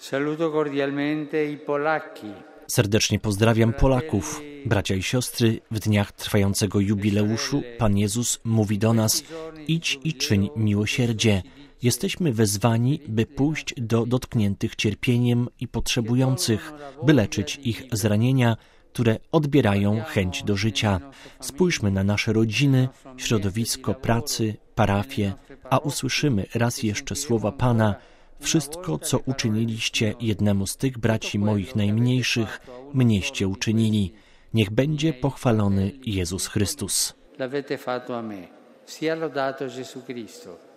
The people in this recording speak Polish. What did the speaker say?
Saluto cordialmente i Polacchi. Serdecznie pozdrawiam Polaków. Bracia i siostry, w dniach trwającego jubileuszu Pan Jezus mówi do nas: idź i czyń miłosierdzie. Jesteśmy wezwani, by pójść do dotkniętych cierpieniem i potrzebujących, by leczyć ich zranienia, które odbierają chęć do życia. Spójrzmy na nasze rodziny, środowisko pracy, parafię, a usłyszymy raz jeszcze słowa Pana: wszystko, co uczyniliście jednemu z tych braci moich najmniejszych, mnieście uczynili. Niech będzie pochwalony Jezus Chrystus. L'avete fatto a me. Sia lodato Gesù Cristo.